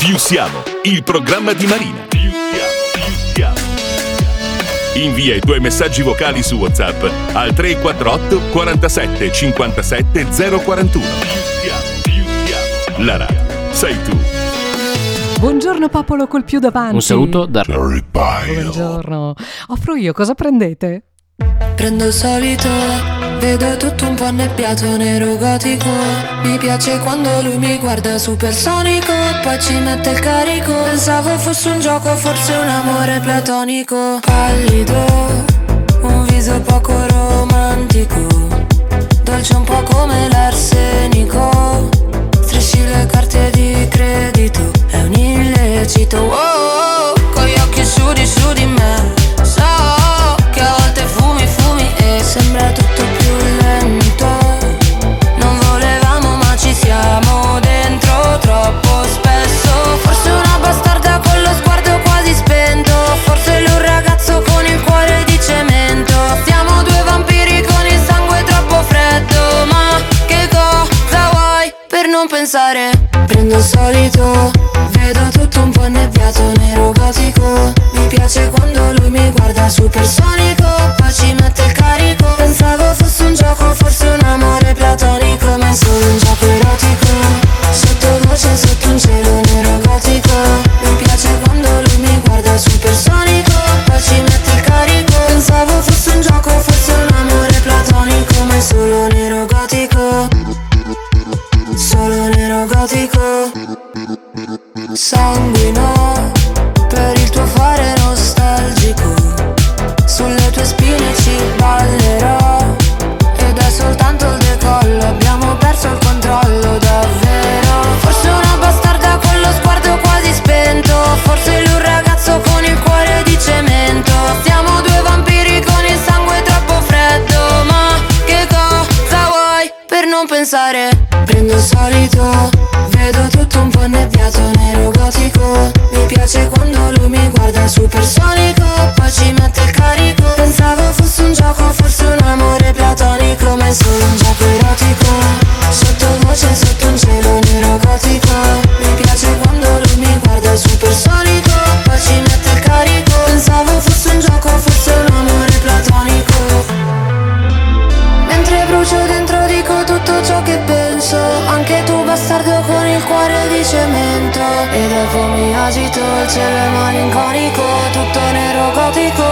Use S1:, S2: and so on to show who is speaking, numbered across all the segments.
S1: Più siamo, il programma di Marina. Invia i tuoi messaggi vocali su WhatsApp al 348 47 57 041. La radio sei tu.
S2: Buongiorno popolo col più davanti.
S3: Un saluto da
S2: Buongiorno. Offro io, cosa prendete?
S4: Prendo il solito, vedo tutto un po' annebbiato, nero gotico. Mi piace quando lui mi guarda supersonico, poi ci mette il carico. Pensavo fosse un gioco, forse un amore platonico. Pallido, un viso poco romantico, dolce un po' come l'arsenico. Strisci le carte di credito, è un illecito. Oh, oh, oh, con gli occhi su di me. So che a volte fumi e sembra tutto più lento. Non volevamo ma ci siamo dentro troppo spesso. Forse una bastarda con lo sguardo quasi spento, forse lui un ragazzo con il cuore di cemento. Siamo due vampiri con il sangue troppo freddo. Ma che cosa vuoi per non pensare? Prendo il solito, vedo tutto un po' annebbiato, nero gotico. Mi piace quando lui mi guarda supersonico, poi ci mette il carico. Pensavo fosse un gioco, forse un amore platonico, ma è solo un gioco erotico. Sottovoce sotto un cielo nero gotico. Mi piace quando lui mi guarda supersonico, poi ci mette il carico. Pensavo fosse un gioco, forse un amore platonico, ma è solo nero gotico. Solo nero gotico. Sanguino per il tuo fare nostalgico, sulle tue spine ci ballerò, ed è soltanto il decollo, abbiamo perso il controllo davvero. Forse una bastarda con lo sguardo quasi spento, forse lui un ragazzo con il cuore di cemento. Siamo due vampiri con il sangue troppo freddo, ma che cosa vuoi per non pensare? Prendo il solito, vedo tutto un po' annebbiato, nero gotico. Mi piace quando lui mi guarda supersonico, poi ci mette il carico. Pensavo fosse un gioco, forse un amore platonico, ma è solo un gioco erotico. Sottovoce sotto un cielo nero gotico. Mi piace quando lui mi guarda supersonico, poi ci mette il carico. Pensavo fosse un gioco, forse un amore platonico. Mentre brucio dentro dico tutto ciò che penso, anche tu bastardo con il cuore di cemento. E dopo mi agito, il cielo è malinconico, tutto nero gotico.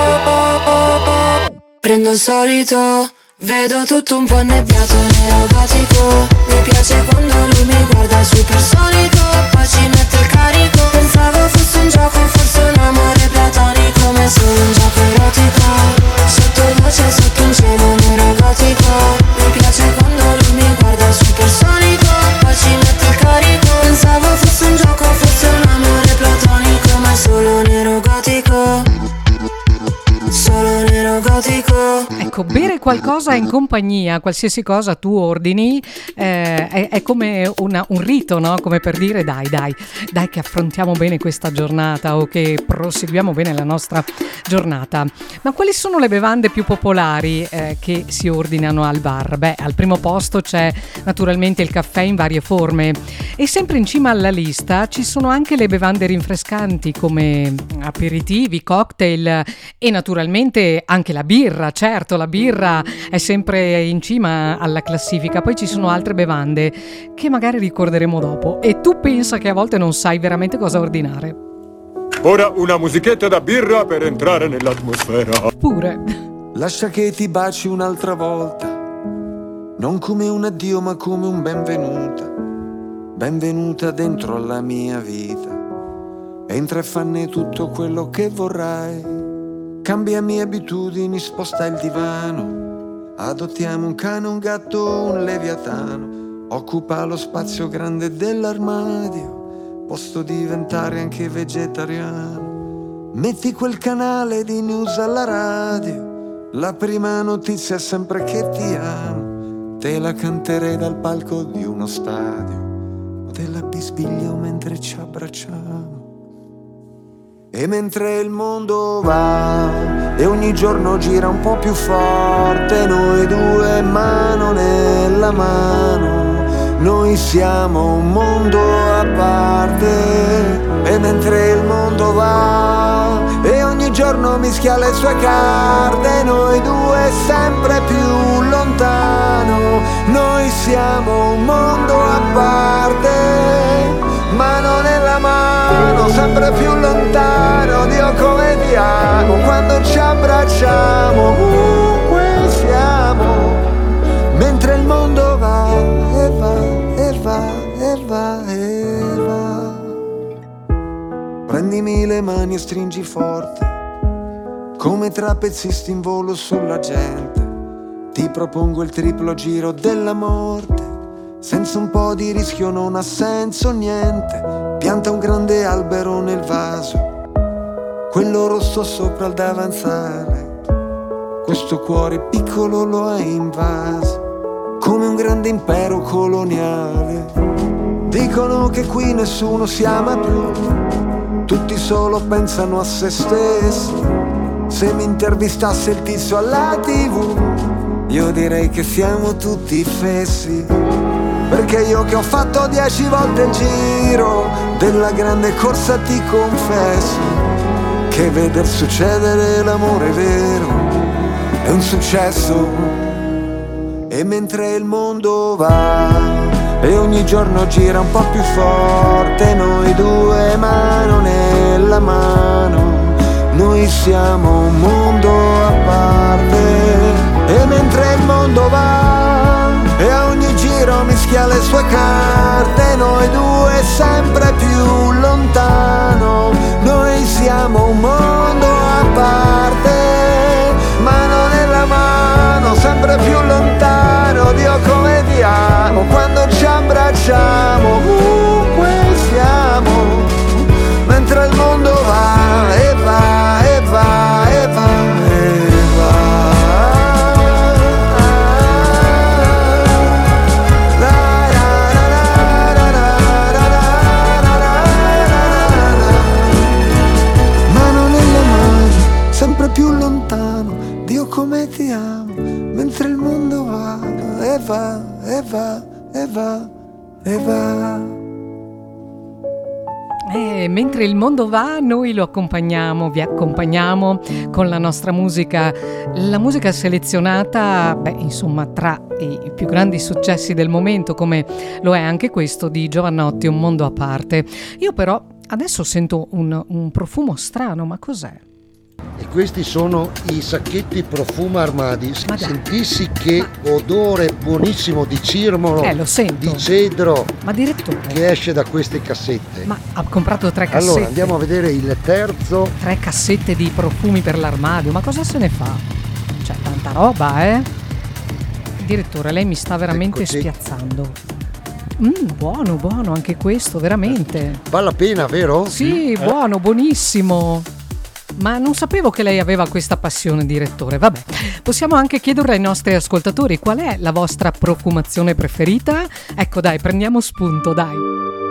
S4: Prendo il solito, vedo tutto un po' annebbiato, nero gotico. Mi piace quando lui mi guarda supersonico, poi ci mette il carico. Pensavo fosse un gioco, forse un amore platonico, ma è solo un gioco erotico. Sottovoce sotto un cielo nero gotico. Mi piace quando lui mi guarda supersonico, poi ci mette il carico. Pensavo fosse un gioco, forse un amore platonico, ma è solo nero gotico. Solo nero gotico.
S2: Ecco, bere qualcosa in compagnia, qualsiasi cosa tu ordini, è come un rito, no? Come per dire dai che affrontiamo bene questa giornata o che proseguiamo bene la nostra giornata. Ma quali sono le bevande più popolari che si ordinano al bar? Beh, al primo posto c'è naturalmente il caffè in varie forme, e sempre in cima alla lista ci sono anche le bevande rinfrescanti come aperitivi, cocktail e naturalmente anche la birra. Certo, la birra è sempre in cima alla classifica. Poi ci sono altre bevande che magari ricorderemo dopo, e tu pensa che a volte non sai veramente cosa ordinare.
S5: Ora una musichetta da birra per entrare nell'atmosfera.
S2: Pure.
S6: Lascia che ti baci un'altra volta, non come un addio ma come un benvenuta. Benvenuta dentro alla mia vita. Entra e fanne tutto quello che vorrai. Cambiami abitudini, sposta il divano. Adottiamo un cane, un gatto, un leviatano. Occupa lo spazio grande dell'armadio. Posso diventare anche vegetariano. Metti quel canale di news alla radio. La prima notizia è sempre che ti amo. Te la canterei dal palco di uno stadio. Te la bisbiglio mentre ci abbracciamo. E mentre il mondo va e ogni giorno gira un po' più forte, noi due mano nella mano, noi siamo un mondo a parte. mischia le sue carte, noi due sempre più lontano. Noi siamo un mondo a parte, mano nella mano, sempre più lontano. Dio come ti amo quando ci abbracciamo, ovunque siamo, mentre il mondo va e va e va e va e va. Prendimi le mani e stringi forte, come trapezzisti in volo sulla gente. Ti propongo il triplo giro della morte, senza un po' di rischio non ha senso niente. Pianta un grande albero nel vaso, quello rosso sopra il davanzale. Questo cuore piccolo lo hai invaso, come un grande impero coloniale. Dicono che qui nessuno si ama più, tutti solo pensano a se stessi. Se mi intervistasse il tizio alla TV, io direi che siamo tutti fessi. Perché io che ho fatto 10 volte il giro della grande corsa ti confesso che veder succedere l'amore vero è un successo. E mentre il mondo va e ogni giorno gira un po' più forte, noi due mano nella mano, noi siamo un mondo a parte. E mentre il mondo va e a ogni giro mischia le sue carte, noi due sempre più lontano, noi siamo un mondo a parte, mano nella mano, sempre più lontano. Dio come ti amo quando ci abbracciamo, ovunque siamo, mentre il mondo va e va e va e va e va. Mano nella mano, sempre più lontano, Dio come ti amo, mentre il mondo va e va e va e va e va.
S2: Mentre il mondo va, noi lo accompagniamo, vi accompagniamo con la nostra musica, la musica selezionata, insomma, tra i più grandi successi del momento, come lo è anche questo di Jovanotti, Un mondo a parte. Io però adesso sento un profumo strano, ma cos'è?
S3: E questi sono i sacchetti Profuma Armadis.
S2: Ma dai.
S3: Sentissi che odore buonissimo di cirmolo,
S2: Lo sento.
S3: di cedro,
S2: Ma direttore,
S3: che esce da queste cassette.
S2: ma ha comprato 3 cassette?
S3: Allora andiamo a vedere il terzo.
S2: 3 cassette di profumi per l'armadio, ma cosa se ne fa? C'è tanta roba, eh? Direttore, lei mi sta veramente
S3: Eccoci.
S2: spiazzando. Buono, buono anche questo, veramente.
S3: Vale la pena, vero?
S2: Sì, buono, buonissimo. Ma non sapevo che lei aveva questa passione, direttore. Vabbè, possiamo anche chiedere ai nostri ascoltatori qual è la vostra profumazione preferita? Ecco, dai, prendiamo spunto, dai.